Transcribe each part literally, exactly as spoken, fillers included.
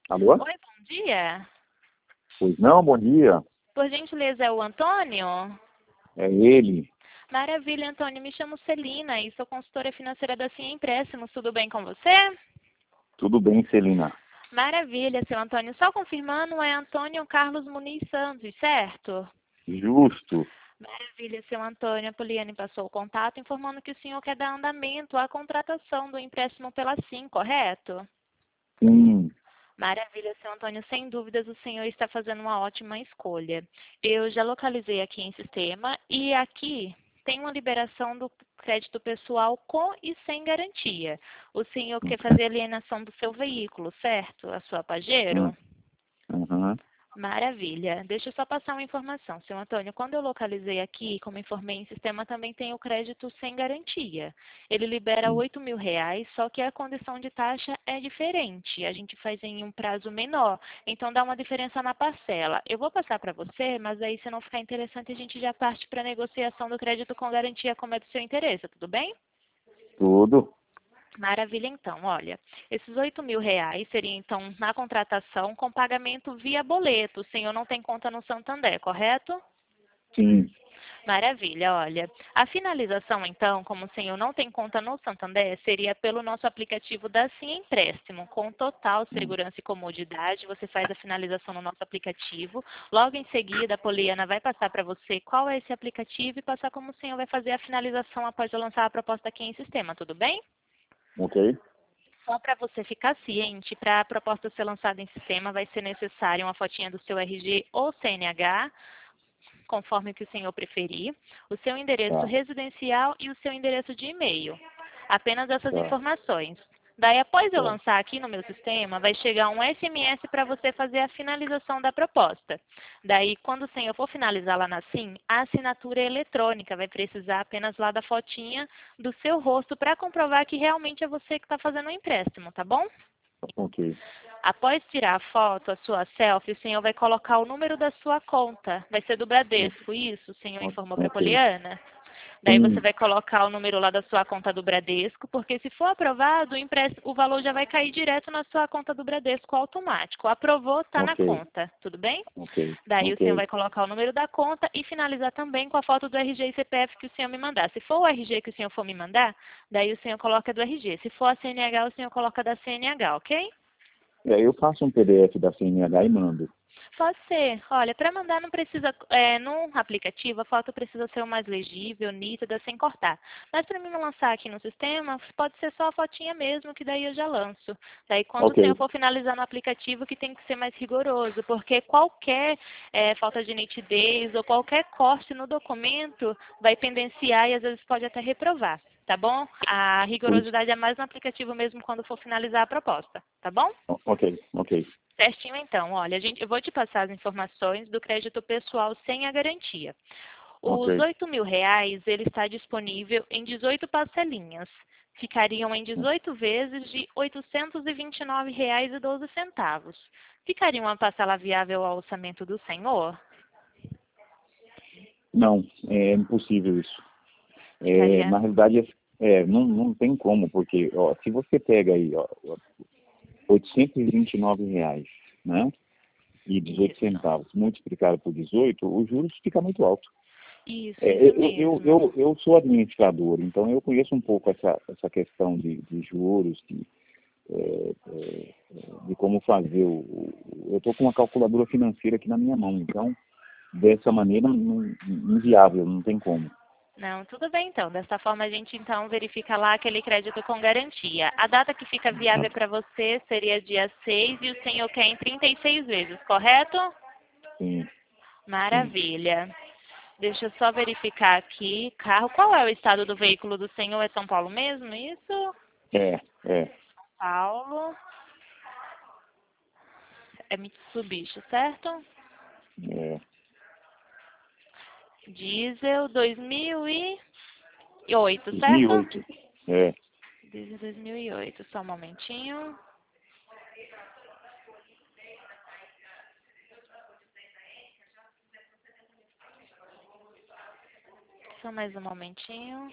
Alô? Oi, bom dia. Pois não, bom dia. Por gentileza, é o Antônio? É ele. Maravilha, Antônio. Me chamo Celina e sou consultora financeira da Cia Empréstimos. Tudo bem com você? Tudo bem, Celina? Maravilha, seu Antônio. Só confirmando, é Antônio Carlos Muniz Santos, certo? Justo. Maravilha, seu Antônio. A Poliane passou o contato informando que o senhor quer dar andamento à contratação do empréstimo pela Sim, correto? Sim. Maravilha, seu Antônio. Sem dúvidas, o senhor está fazendo uma ótima escolha. Eu já localizei aqui em sistema e aqui tem uma liberação do crédito pessoal com e sem garantia. O senhor quer fazer alienação do seu veículo, certo? A sua Hum, Pajero? Uhum. Maravilha. Deixa eu só passar uma informação, seu Antônio. Quando eu localizei aqui, como informei em sistema, também tem o crédito sem garantia. Ele libera Sim. oito mil reais, só que a condição de taxa é diferente. A gente faz em um prazo menor, então dá uma diferença na parcela. Eu vou passar para você, mas aí se não ficar interessante, a gente já parte para a negociação do crédito com garantia, como é do seu interesse, tudo bem? Tudo. Maravilha, então. Olha, esses oito mil reais seriam, então, na contratação com pagamento via boleto. O senhor não tem conta no Santander, correto? Sim. Maravilha, olha. A finalização, então, como o senhor não tem conta no Santander, seria pelo nosso aplicativo da Sim Empréstimo, com total Hum, segurança e comodidade. Você faz a finalização no nosso aplicativo. Logo em seguida, a Poliana vai passar para você qual é esse aplicativo e passar como o senhor vai fazer a finalização após eu lançar a proposta aqui em sistema, tudo bem? Ok. Só para você ficar ciente, para a proposta ser lançada em sistema, vai ser necessária uma fotinha do seu R G ou C N H, conforme o que o senhor preferir, o seu endereço Tá. residencial e o seu endereço de e-mail. Apenas essas Tá. informações. Daí, após eu Tá. lançar aqui no meu sistema, vai chegar um S M S para você fazer a finalização da proposta. Daí, quando o senhor for finalizar lá na Sim, a assinatura é eletrônica, vai precisar apenas lá da fotinha do seu rosto para comprovar que realmente é você que está fazendo o empréstimo, tá bom? Ok. Após tirar a foto, a sua selfie, o senhor vai colocar o número da sua conta. Vai ser do Bradesco, isso? O senhor O- informou para a Ok. Poliana? Daí você Sim. vai colocar o número lá da sua conta do Bradesco, porque se for aprovado, o, empréstimo, o valor já vai cair direto na sua conta do Bradesco automático. Aprovou, está na Ok. conta, tudo bem? Ok. Daí o Ok. senhor vai colocar o número da conta e finalizar também com a foto do R G e C P F que o senhor me mandar. Se for o R G que o senhor for me mandar, daí o senhor coloca do R G. Se for a C N H, o senhor coloca da C N H, ok? E aí eu faço um P D F da C N H e mando. Pode ser. Olha, para mandar não precisa, é, no aplicativo, a foto precisa ser o mais legível, nítida, sem cortar. Mas para mim não lançar aqui no sistema, pode ser só a fotinha mesmo, que daí eu já lanço. Daí quando o Ok. senhor for finalizar no aplicativo, que tem que ser mais rigoroso, porque qualquer é, falta de nitidez ou qualquer corte no documento vai pendenciar e às vezes pode até reprovar. Tá bom? A Por isso. rigorosidade é mais no aplicativo mesmo quando for finalizar a proposta. Tá bom? o- Ok. Ok. Certinho, então. Olha, a gente, eu vou te passar as informações do crédito pessoal sem a garantia. Ok. Os oito mil reais, ele está disponível em dezoito parcelinhas. Ficariam em dezoito vezes de oitocentos e vinte e nove reais e doze centavos. Ficaria uma parcela viável ao orçamento do senhor? Não, é impossível isso. É, Ficaria. na realidade, é, não, não tem como, porque ó, se você pega aí ó, oitocentos e vinte e nove reais, né? E dezoito Isso. centavos multiplicado por dezoito, os juros fica muito alto. Isso, É, isso eu, eu, mesmo. eu, eu sou administrador, então eu conheço um pouco essa, essa questão de, de juros, de, é, é, de como fazer o. o- eu estou com uma calculadora financeira aqui na minha mão, então dessa maneira não, inviável, não tem como. Não, tudo bem então. Dessa forma a gente então verifica lá aquele crédito com garantia. A data que fica viável para você seria dia seis e o senhor quer em trinta e seis vezes, correto? Sim, sim. Maravilha. Deixa eu só verificar aqui. Carro, qual é o estado do veículo do senhor? É São Paulo mesmo? Isso? É, é, Paulo. É Mitsubishi, certo? é. Diesel dois mil e oito, certo? dois mil e oito. É, Diesel dois mil e oito. Só um momentinho. Só mais um momentinho.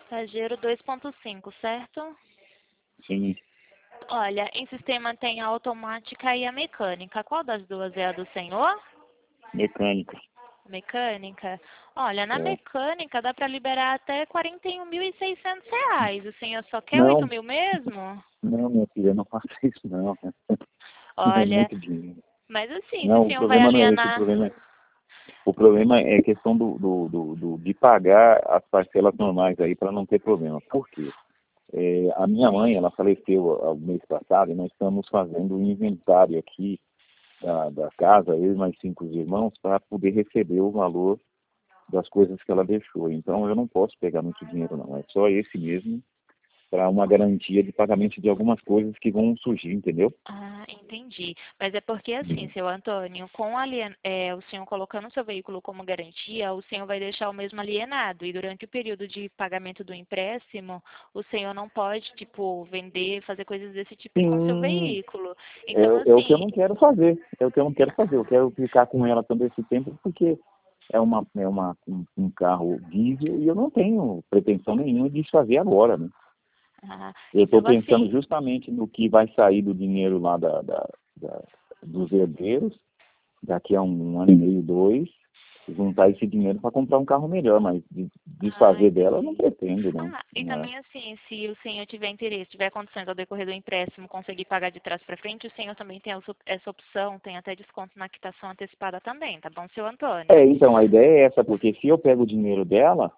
Pajero dois ponto cinco, certo? Sim, Olha, em sistema tem a automática e a mecânica. Qual das duas é a do senhor? mecânica. Mecânica? Olha, na É. mecânica dá para liberar até quarenta e um mil e seiscentos reais. O senhor só quer oito Não, mil mesmo? não, minha filha, não faça isso não. É Olha, muito dinheiro. mas assim, se o Não, o senhor vai problema não é esse, o alienar... problema é, o problema é a questão do, do, do, do- de pagar as parcelas normais aí para não ter problema. Por quê? É, a minha mãe, ela faleceu há- o mês passado e nós estamos fazendo um inventário aqui da, da casa, eu e mais cinco irmãos, para poder receber o valor das coisas que ela deixou. Então eu não posso pegar muito dinheiro não, é só esse mesmo para uma garantia de pagamento de algumas coisas que vão surgir, entendeu? Ah, entendi. Mas é porque assim, Hum. seu Antônio, com alien... é, o senhor colocando o seu veículo como garantia, o senhor vai deixar o mesmo alienado. E durante o período de pagamento do empréstimo, o senhor não pode, tipo, vender, fazer coisas desse tipo com o seu Sim, veículo. é, Então, é o que eu assim, não quero fazer, é o que eu não quero fazer, eu quero ficar com ela todo esse tempo porque é, uma, é uma, um, um carro diesel e eu não tenho pretensão nenhuma de fazer agora, né? ah, Eu estou então pensando assim, justamente no que vai sair do dinheiro lá da, da, da- dos herdeiros, daqui a um ano e meio, dois, juntar esse dinheiro para comprar um carro melhor, mas de- ah, desfazer dela eu não entendi. pretendo, não. Ah, e É. também assim, se o senhor tiver interesse, tiver condições ao decorrer do empréstimo, conseguir pagar de trás para frente, o senhor também tem essa essa opção, tem até desconto na quitação antecipada também, tá bom, seu Antônio? É, então, a ideia é essa, porque se eu pego o dinheiro dela,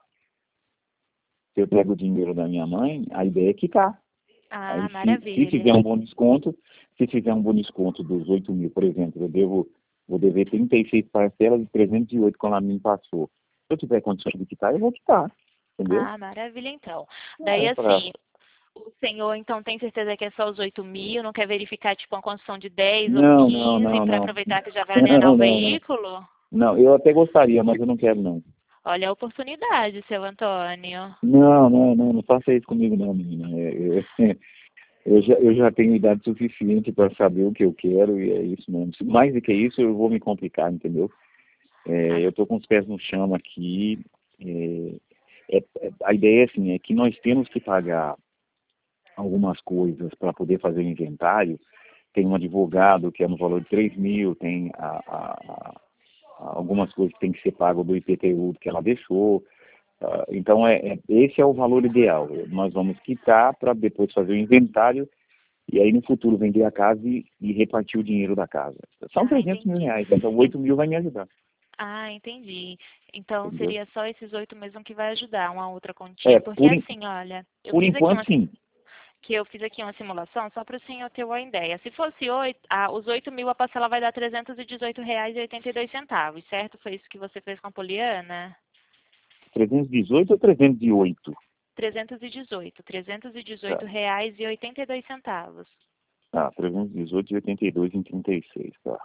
se eu pego o dinheiro da minha mãe, a ideia é quitar. Ah, Aí, se, se fizer maravilha. um bom desconto, se fizer um bom desconto dos oito mil, por exemplo, eu devo, vou dever trinta e seis parcelas de trezentos e oito quando a mim passou. Se eu tiver condições de quitar, eu vou quitar, entendeu? Ah, maravilha, então. Daí, É, pra... assim, o senhor, então, tem certeza que é só os oito mil? Não quer verificar, tipo, uma construção de dez ou Não, não, quinze não, para não. aproveitar que já vai alienar Não, o não, não. veículo? Não, eu até gostaria, mas eu não quero, não. Olha a oportunidade, seu Antônio. Não, não, não, não faça isso comigo, não, menina. É, é, eu, já, eu já tenho idade suficiente para saber o que eu quero e é isso mesmo. Se mais do que isso, eu vou me complicar, entendeu? É, Ah, eu estou com os pés no chão aqui. É, é, é, a ideia assim, é que nós temos que pagar algumas coisas para poder fazer o inventário. Tem um advogado que é no valor de três mil, tem a, a, a, algumas coisas que tem que ser pago do I P T U que ela deixou. Uh, então, é, é, esse é o valor ideal. Nós vamos quitar para depois fazer o inventário e aí no futuro vender a casa e, e repartir o dinheiro da casa. São ah, trezentos mil entendi. reais, então En- oito mil vai me ajudar, Ah, entendi. Então, entendeu? seria só esses oito mesmo que vai ajudar, uma outra É, continha. Porque, por, en- assim, olha, eu por fiz aqui enquanto uma sim. que eu fiz aqui uma simulação só para o senhor ter uma ideia. Se fosse oito, ah, os oito mil, a parcela vai dar trezentos e dezoito reais e oitenta e dois centavos, certo? Foi isso que você fez com a Poliana? trezentos e dezoito ou trezentos e oito? trezentos e dezoito, trezentos e Tá, dezoito reais e oitenta e dois centavos. tá, trezentos e dezoito e oitenta e dois em trinta e seis, tá.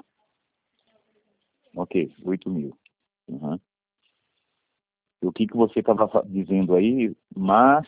Ok, oito mil. Uhum. E o que, que você estava dizendo aí, mas...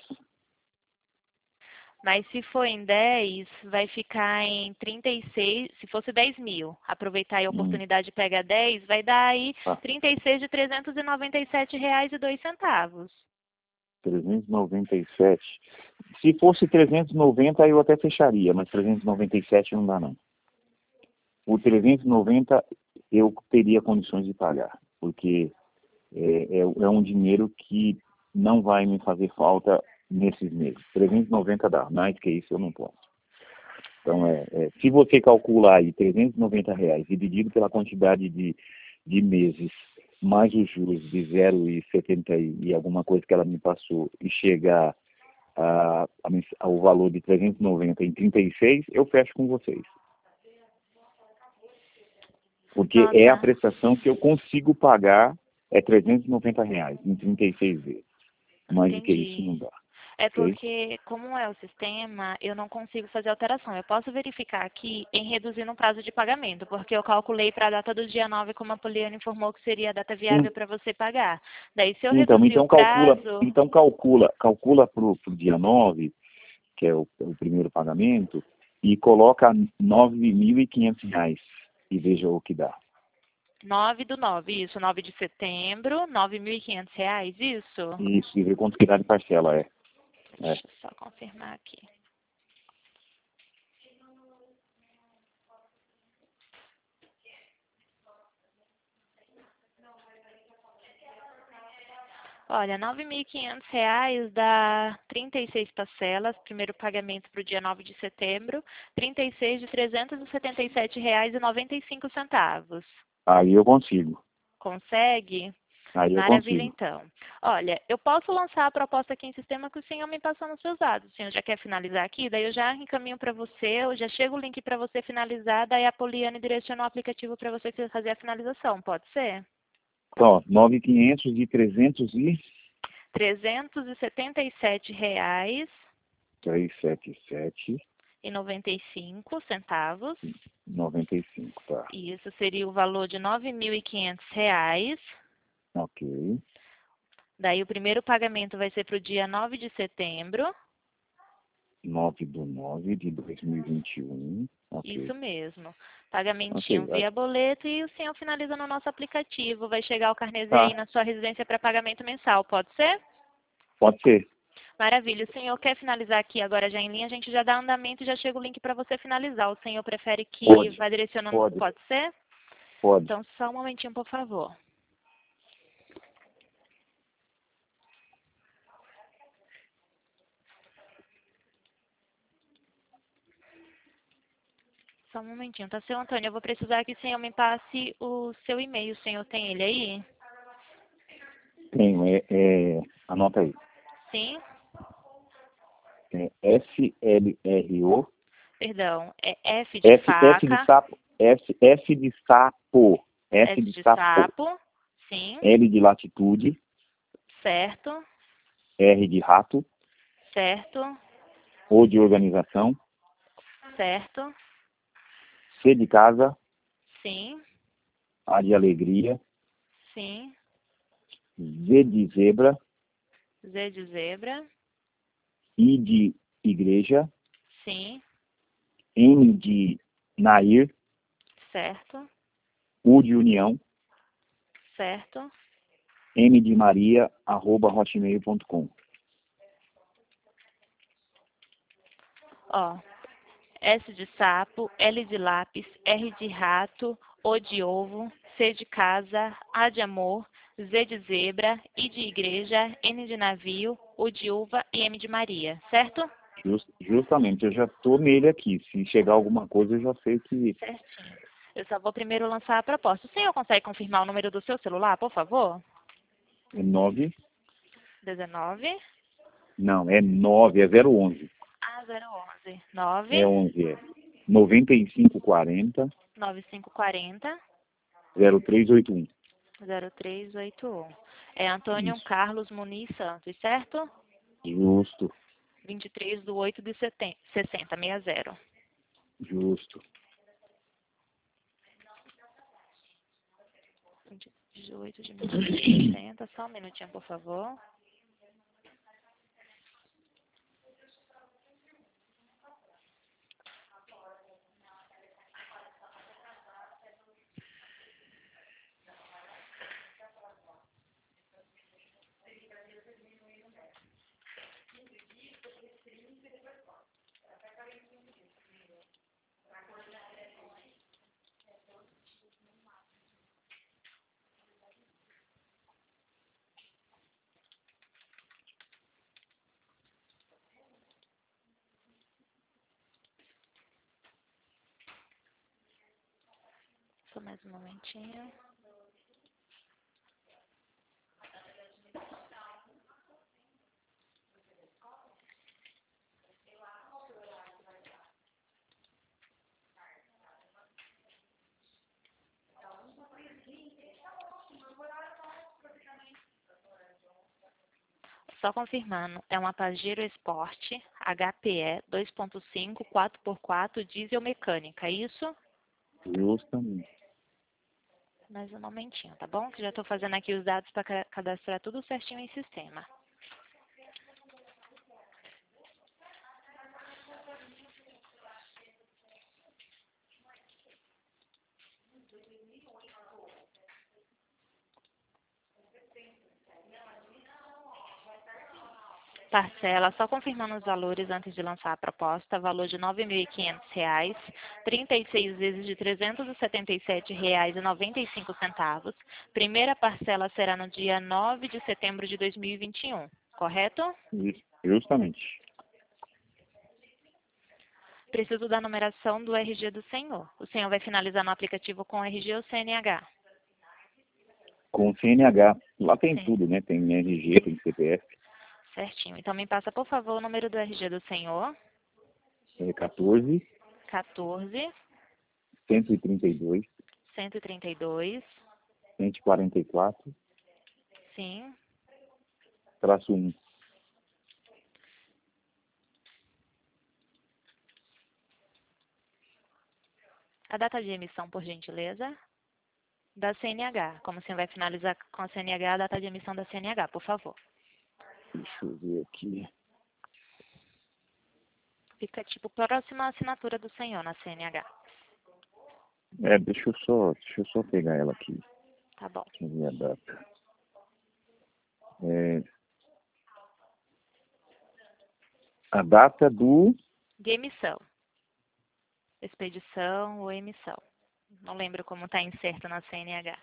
Mas se for em dez, vai ficar em trinta e seis, se fosse dez mil, aproveitar aí a Hum, oportunidade de pegar dez, vai dar aí tá, trinta e seis de trezentos e noventa e sete reais e dois centavos. trezentos e noventa e sete. Se fosse trezentos e noventa, aí eu até fecharia, mas trezentos e noventa e sete não dá, não. O trezentos e noventa eu teria condições de pagar, porque é, é, é um dinheiro que não vai me fazer falta nesses meses. trezentos e noventa dá, mais que isso eu não posso. Então, é, é, se você calcular aí trezentos e noventa reais dividido pela quantidade de, de meses, mais os juros de zero vírgula setenta e, e alguma coisa que ela me passou, e chegar a, a, ao valor de trezentos e noventa em trinta e seis, eu fecho com vocês. Porque é a Nossa, prestação que eu consigo pagar, é trezentos e noventa reais em trinta e seis vezes. Mais do que isso entendi. não dá, É ok? porque, como é o sistema, eu não consigo fazer alteração. Eu posso verificar aqui em reduzir no prazo de pagamento, porque eu calculei para a data do dia nove, como a Poliana informou que seria a data Sim, viável para você pagar. Daí, se eu então, reduzir o então calcula, prazo, então calcula, calcula para o dia nove, que é o, o primeiro pagamento, e coloca nove mil e quinhentos reais e veja o que dá. nove do nove, isso, nove de setembro, nove mil e quinhentos reais, isso? Isso, e vê quanto que dá de parcela, é. É. Deixa eu só confirmar aqui. Olha, nove mil e quinhentos reais dá trinta e seis parcelas, primeiro pagamento para o dia nove de setembro, trinta e seis de trezentos e setenta e sete reais e noventa e cinco centavos. Aí eu consigo. Consegue? Aí eu Maravilha, consigo. então. Olha, eu posso lançar a proposta aqui em sistema que o senhor me passou nos seus dados. O senhor já quer finalizar aqui? Daí eu já encaminho para você, eu já chego o link para você finalizar, daí a Poliane direciona o aplicativo para você fazer a finalização. Pode ser? Ó, nove mil e quinhentos de trezentos e trezentos e setenta e sete reais trezentos e setenta e sete e noventa e cinco centavos. e noventa e cinco, tá? Isso seria o valor de nove mil e quinhentos reais. Ok. Daí o primeiro pagamento vai ser para o dia nove de setembro. nove do nove de dois mil e vinte e um. Ok. Isso mesmo. Pagamentinho Ok. via boleto e o senhor finaliza no nosso aplicativo. Vai chegar o carnezinho Tá. aí na sua residência para pagamento mensal, pode ser? Pode ser. Maravilha. O senhor quer finalizar aqui agora já em linha? A gente já dá andamento e já chega o link para você finalizar. O senhor prefere que Pode. vá direcionando? Pode. Pode ser? Pode. Então, só um momentinho, por favor. Só um momentinho, tá, seu Antônio? Eu vou precisar que o senhor me passe o seu e-mail. O senhor tem ele aí? Tenho. É, é, anota aí. Sim? É S L R O. Perdão, é F de F, F de faca, sapo. F, F de sapo. F S de de sapo. sapo, sim, L de latitude. certo, R de rato. certo, O de organização. certo, C de casa. sim, A de alegria. sim, Z de zebra. Z de zebra, I de igreja. sim, N de Nair. certo, U de união. certo. M de Maria, arroba hotmail ponto com. Ó, S de sapo, L de lápis, R de rato, O de ovo, C de casa, A de amor, Z de zebra, I de igreja, N de navio, U de uva e M de Maria, certo? Just, justamente, eu já estou nele aqui. Se chegar alguma coisa, eu já sei que Certinho. Eu só vou primeiro lançar a proposta. O senhor consegue confirmar o número do seu celular, por favor? é nove. dezenove. Não, é nove, é zero onze. Ah, zero onze. É nove onze, é. noventa e cinco quarenta, nove cinco quatro zero zero três oito um. zero três oito um. É Antônio Isso. Carlos Muniz Santos, certo? Justo, vinte e três de oito de sessenta, sessenta. justo. vinte e oito de mil novecentos e sessenta. Só um minutinho, por favor. Só mais um momentinho. Só confirmando, é uma Pajero Sport H P E dois ponto cinco quatro por quatro diesel mecânica, é isso? Justamente. Mais um momentinho, tá bom? Que já estou fazendo aqui os dados para cadastrar tudo certinho em sistema. parcela, só confirmando os valores antes de lançar a proposta, valor de nove mil e quinhentos reais, trinta e seis vezes de trezentos e setenta e sete reais e noventa e cinco centavos. Primeira parcela será no dia nove de setembro de dois mil e vinte e um, correto? Isso, justamente. Preciso da numeração do R G do senhor. O senhor vai finalizar no aplicativo com R G ou C N H? Com C N H. Lá tem Sim. tudo, né? Tem R G, tem C P F. Certinho. Então me passa, por favor, o número do R G do senhor. É quatorze, quatorze, cento e trinta e dois, cento e trinta e dois, cento e quarenta e quatro, sim. traço um. A data de emissão, por gentileza, da C N H. Como o senhor vai finalizar com a C N H, a data de emissão da C N H, por favor. Deixa eu ver aqui. Fica tipo próxima à assinatura do senhor na C N H. É, deixa eu só, deixa eu só pegar ela aqui. Tá bom. Deixa eu ver a data. É, a data do... De emissão. Expedição ou emissão. Não lembro como está incerto na C N H.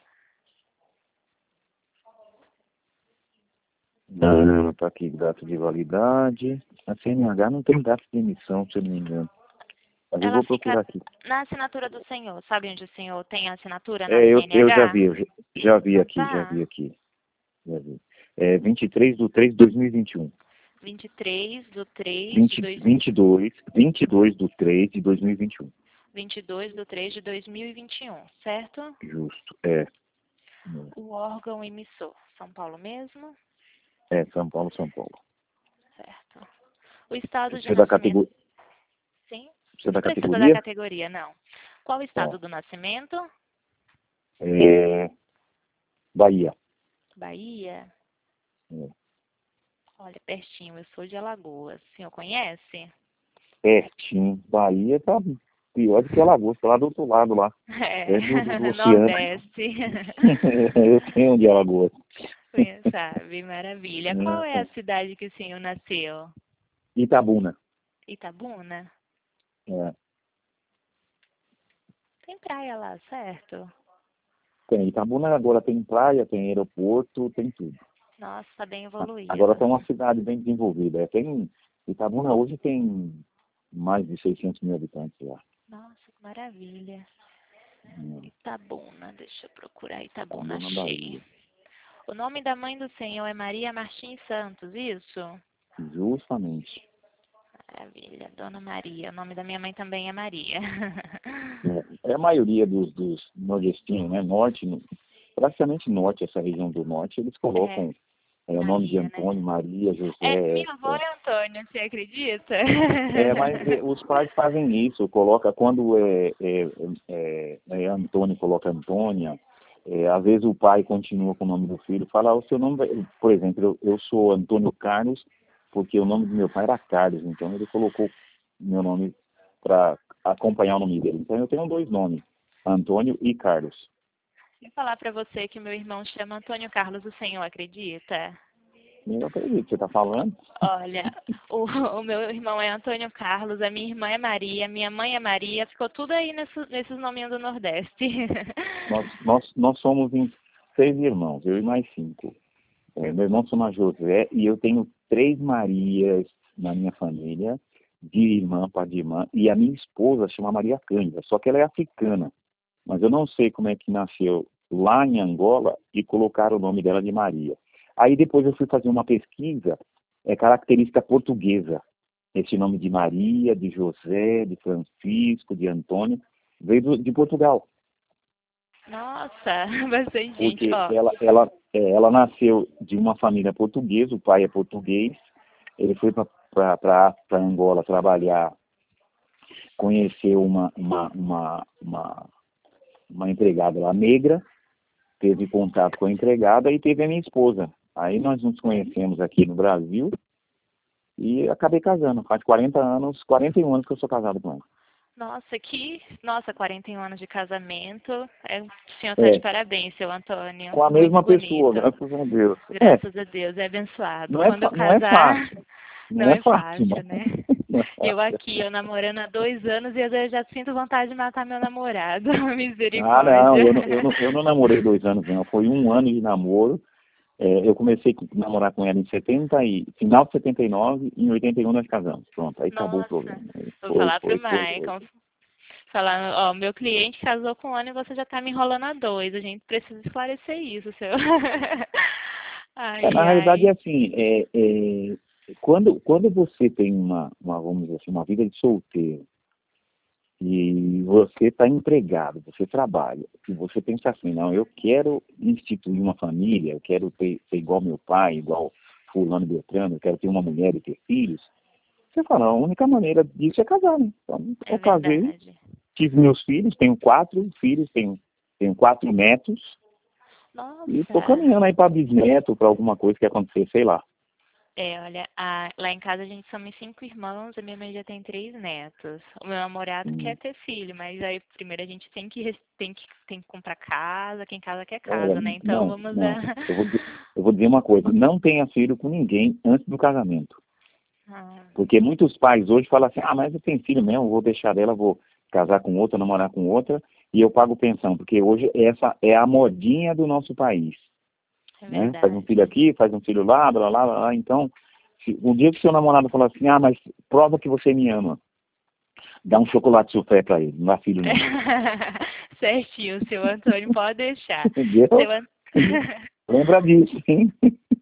Não, está aqui, data de validade. A C N H não tem data de emissão, se eu não me engano. Mas eu Ela vou procurar fica aqui. na assinatura do senhor. Sabe onde o senhor tem a assinatura na É, eu, C N H? eu já vi, eu já, já vi Então aqui, tá. já vi aqui. Já vi. É vinte e três de três de dois mil e vinte e um. vinte e três do três vinte, de dois... vinte e dois, vinte e dois de três de dois mil e vinte e um. vinte e dois do três de dois mil e vinte e um, certo? Justo, é. O órgão emissor, São Paulo mesmo? É, São Paulo, São Paulo. Certo. O estado de Você é da nascimento... categoria? Sim? Você é da Não precisa da categoria? categoria, não. Qual o estado Tá. do nascimento? É, Bahia. Bahia? É. Olha, pertinho, eu sou de Alagoas. O senhor conhece? Pertinho. Bahia tá pior do que Alagoas, tá lá do outro lado lá. É, É do, do, do oceano. Nordeste. Eu sei onde é Alagoas. Conhe- Sabe, maravilha. Qual é a cidade que o senhor nasceu? Itabuna. Itabuna? É. Tem praia lá, certo? Tem Itabuna, agora tem praia, tem aeroporto, tem tudo. Nossa, tá bem Agora evoluído. está uma cidade bem desenvolvida. É, tem, Itabuna hoje tem mais de seiscentos mil habitantes lá. Nossa, que maravilha. Hum, Itabuna, deixa eu procurar Itabuna, Itabuna, achei. Bahia. O nome da mãe do senhor é Maria Martins Santos, isso? Justamente. Maravilha, Dona Maria. O nome da minha mãe também é Maria. É, é a maioria dos, dos nordestinos, né? Norte, no- praticamente norte, essa região do norte, eles colocam é, o nome de Maria, né? Antônio, Maria, José. É, minha avó É, é Antônio, você acredita? é, mas é, os pais fazem isso, coloca, quando é, é, é, é Antônio, coloca Antônia. É, às vezes o pai continua com o nome do filho, fala, ah, o seu nome, vai... por exemplo, eu, eu sou Antônio Carlos, porque o nome do meu pai era Carlos, então ele colocou meu nome para acompanhar o nome dele. Então eu tenho dois nomes, Antônio e Carlos. Vou falar pra você que meu irmão chama Antônio Carlos, o senhor acredita? Eu acredito, você está falando? Olha, o, o meu irmão é Antônio Carlos, a minha irmã é Maria, minha mãe é Maria, ficou tudo aí nesse, nesses nominhos do Nordeste. Nós, nós, nós somos em seis irmãos, eu e mais cinco. É, meu irmão chama José e eu tenho três Marias na minha família, de irmã para de irmã, e a minha esposa chama Maria Cândida, só que ela é africana, mas eu não sei como é que nasceu lá em Angola e colocaram o nome dela de Maria. Aí depois eu fui fazer uma pesquisa, é característica portuguesa, esse nome de Maria, de José, de Francisco, de Antônio, veio do, de Portugal. Nossa, bastante gente, Porque ó. ela, ela, é, ela nasceu de uma família portuguesa, o pai é português, ele foi para Angola trabalhar, conheceu uma, uma, uma, uma, uma empregada lá negra, teve contato com a empregada e teve a minha esposa. Aí nós nos conhecemos aqui no Brasil e acabei casando. Faz quarenta anos, quarenta e um anos que eu sou casado com ela. Nossa, que... Nossa, quarenta e um anos de casamento. É, o senhor tá É, de parabéns, seu Antônio. com a Muito mesma bonito. pessoa, graças a Deus. É, Graças a Deus, é abençoado. não é, Quando eu não é casar, fácil. Não Não é é fácil, fácil, não. né? Não é Eu fácil. aqui, eu namorando há dois anos e às vezes já sinto vontade de matar meu namorado. Ah, não, Misericórdia. eu não, eu não, eu não namorei dois anos, não. Foi um ano de namoro. É, eu comecei a namorar com ela em setenta e, final de setenta e nove, e em oitenta e um nós casamos. Pronto, aí acabou o Nossa, problema. Aí vou Foi, falar pro foi, foi, foi. Maicon. Falando, ó, meu cliente casou com um ano e você já tá me enrolando há dois. A gente precisa esclarecer isso, seu. É, na Ai, realidade, é ai. assim, é, é, quando, quando você tem uma, uma, vamos dizer assim, uma vida de solteiro, e você está empregado, você trabalha, e você pensa assim, não, eu quero instituir uma família, eu quero ter, ser igual meu pai, igual fulano Beltrano, eu quero ter uma mulher e ter filhos, você fala, a única maneira disso é casar, né? Então, É eu casei, verdade. tive meus filhos, tenho quatro filhos, tenho, tenho quatro netos, e estou Nossa. caminhando aí para bisneto, para alguma coisa que acontecer, sei lá. É, olha, a- lá em casa a gente somos cinco irmãos, a minha mãe já tem três netos. O meu namorado quer Hum. ter filho, mas aí primeiro a gente tem que, res- tem que, tem que comprar casa, quem casa quer É, casa, né? Então não, vamos não, dar. eu vou, di- eu vou dizer uma coisa, não tenha filho com ninguém antes do casamento. Ah, Porque muitos pais hoje falam assim, ah, mas eu tenho filho mesmo, vou deixar dela, vou casar com outra, namorar com outra, e eu pago pensão, porque hoje essa é a modinha do nosso país, é né? Faz um filho verdade. aqui, faz um filho lá, blá, blá, blá, blá. Então, se, o dia que seu namorado falar assim, ah, mas prova que você me ama, dá um chocolate suflé pra ele, não dá filho não. Certinho, seu Antônio, pode deixar. Entendeu? Seu An... Lembra disso, hein?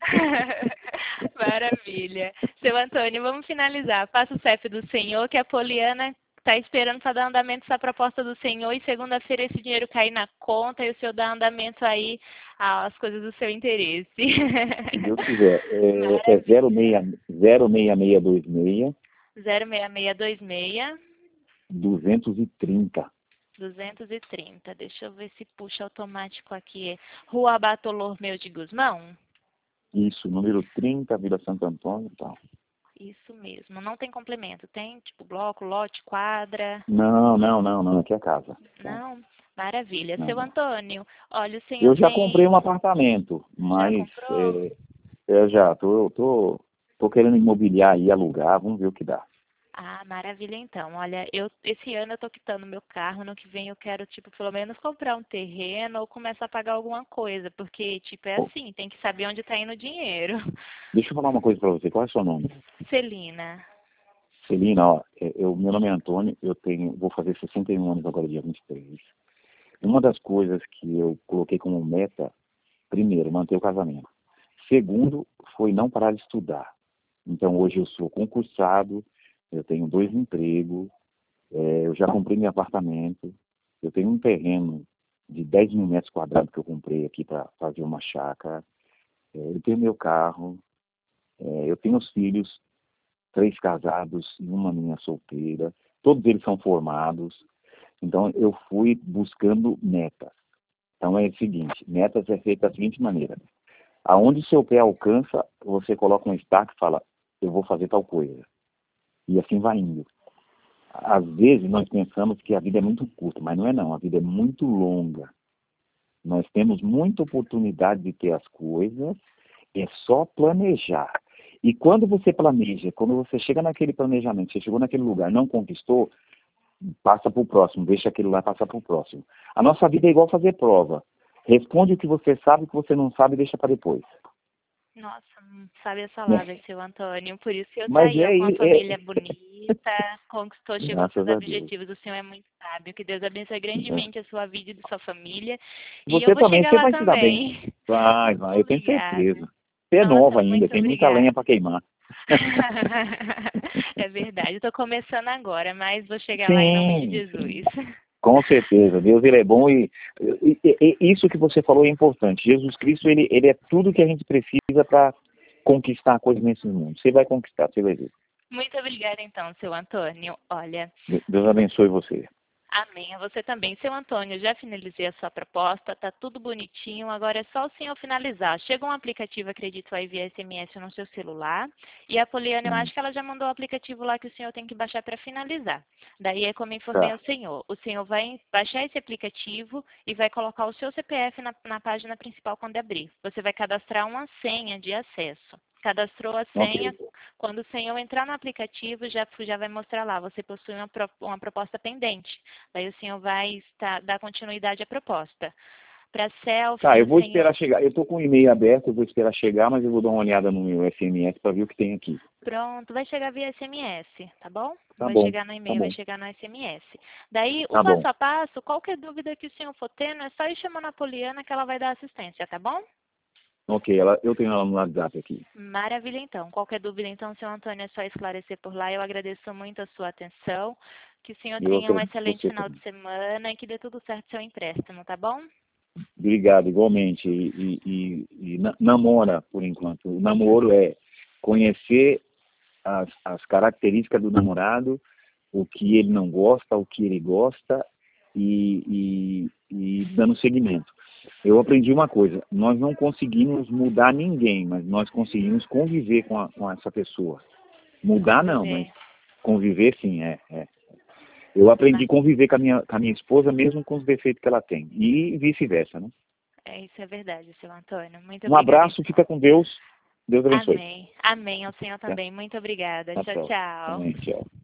Maravilha. Seu Antônio, vamos finalizar. Passa o C E P do senhor, que a Poliana está esperando para dar andamento essa proposta do senhor e segunda-feira esse dinheiro cair na conta e o senhor dar andamento aí às coisas do seu interesse. Se Deus quiser, é, é zero Maravilha. seis zero seis seis dois seis, zero seis seis dois seis, duzentos e trinta. duzentos e trinta. Deixa eu ver se puxa automático aqui. Rua Bartolomeu de Guzmão? Isso, número trinta, Vila Santo Antônio e tal. Isso mesmo. Não tem complemento. Tem tipo bloco, lote, quadra. Não, não, não, não, aqui é casa. Casa. Não? Maravilha. Não, Seu não. Antônio, olha, o senhor Eu já comprei tem. um apartamento, Já mas comprou? é, eu já tô, tô, tô querendo imobiliar e alugar, vamos ver o que dá. Ah, maravilha então. Olha, eu esse ano eu tô quitando meu carro, no que vem eu quero, tipo, pelo menos comprar um terreno ou começar a pagar alguma coisa, porque, tipo, é Pô, assim, tem que saber onde tá indo o dinheiro. deixa eu falar uma coisa para você, qual é o seu nome? Celina. Celina, ó, é, eu, meu nome é Antônio, eu tenho, vou fazer sessenta e um anos agora, dia vinte e três. Uma das coisas que eu coloquei como meta, primeiro, manter o casamento. Segundo, foi não parar de estudar. Então, hoje eu sou concursado, eu tenho dois empregos, é, eu já comprei meu apartamento, eu tenho um terreno de dez mil metros quadrados que eu comprei aqui para fazer uma chácara, é, eu tenho meu carro, é, eu tenho os filhos, três casados e uma minha solteira, todos eles são formados, então eu fui buscando metas. Então é o seguinte, metas é feita da seguinte maneira, aonde seu pé alcança, você coloca um destaque e fala, eu vou fazer tal coisa. E assim vai indo. Às vezes nós pensamos que a vida é muito curta, mas não é não, a vida é muito longa. Nós temos muita oportunidade de ter as coisas, é só planejar. E quando você planeja, quando você chega naquele planejamento, você chegou naquele lugar, não conquistou, passa para o próximo, deixa aquilo lá passar para o próximo. A nossa vida é igual fazer prova. Responde o que você sabe, o que você não sabe, deixa para depois. Nossa, hum, sabe as Né? palavras, seu Antônio. Por isso que eu tá Mas aí, ó, é, com uma é, família bonita, conquistou, chegou aos seus graças a Deus. objetivos. O Senhor é muito sábio. Que Deus abençoe grandemente a sua vida e de sua família. E eu Você vou também, chegar você lá vai se dar bem. também. Vai, vai, eu tenho Obrigada. certeza. Você é Nossa, nova ainda, muito tem muita obrigada. lenha para queimar. É verdade, eu tô começando agora, mas vou chegar lá em nome de Sim, Jesus. sim, com certeza. Deus, ele é bom e, e, e isso que você falou é importante. Jesus Cristo, ele, ele é tudo que a gente precisa para conquistar coisas nesse mundo. Você vai conquistar, você vai ver. Muito obrigada, então, seu Antônio. Olha, Deus abençoe você. amém. A você também. Seu Antônio, já finalizei a sua proposta, tá tudo bonitinho, agora é só o senhor finalizar. Chega um aplicativo, acredito aí, via S M S no seu celular, e a Poliana, eu Hum, acho que ela já mandou o aplicativo lá que o senhor tem que baixar para finalizar. Daí é como eu informei tá, ao senhor. O senhor vai baixar esse aplicativo e vai colocar o seu C P F na, na página principal quando abrir. Você vai cadastrar uma senha de acesso. Cadastrou a senha, ok. Quando o senhor entrar no aplicativo, já, já vai mostrar lá, você possui uma, pro, uma proposta pendente. Daí o senhor vai estar, dar continuidade à proposta. Para selfie, Tá, eu vou o senhor... esperar chegar. Eu estou com o e-mail aberto, eu vou esperar chegar, mas eu vou dar uma olhada no meu S M S para ver o que tem aqui. Pronto, vai chegar via S M S, tá bom? Tá Vai bom, chegar no tá e-mail, vai bom, chegar no S M S. Daí, o tá bom. passo a passo, qualquer dúvida que o senhor for tendo, é só ir chamando a Poliana que ela vai dar assistência, tá bom? Ok, ela, eu tenho ela no WhatsApp aqui. Maravilha, então. Qualquer dúvida, então, senhor Antônio, é só esclarecer por lá. Eu agradeço muito a sua atenção. Que o senhor Eu tenha um acredito excelente você final também. de semana e que dê tudo certo seu empréstimo, tá bom? Obrigado, igualmente. E, e, e, e na- namora, por enquanto. O namoro é conhecer as, as características do namorado, o que ele não gosta, o que ele gosta e, e, e dando seguimento. Eu aprendi uma coisa, nós não conseguimos mudar ninguém, mas nós conseguimos conviver com, a, com essa pessoa. Mudar não, mas Conviver. conviver sim, é. é. Eu aprendi a Mas conviver com a, minha, com a minha esposa, mesmo com os defeitos que ela tem. E vice-versa, né? é, isso é verdade, senhor Antônio. Muito Um obrigada, abraço, então. fica com Deus. Deus abençoe. Amém. Amém ao senhor Tá? também. Muito obrigada. Até a Tchau, próxima. tchau. Também, tchau.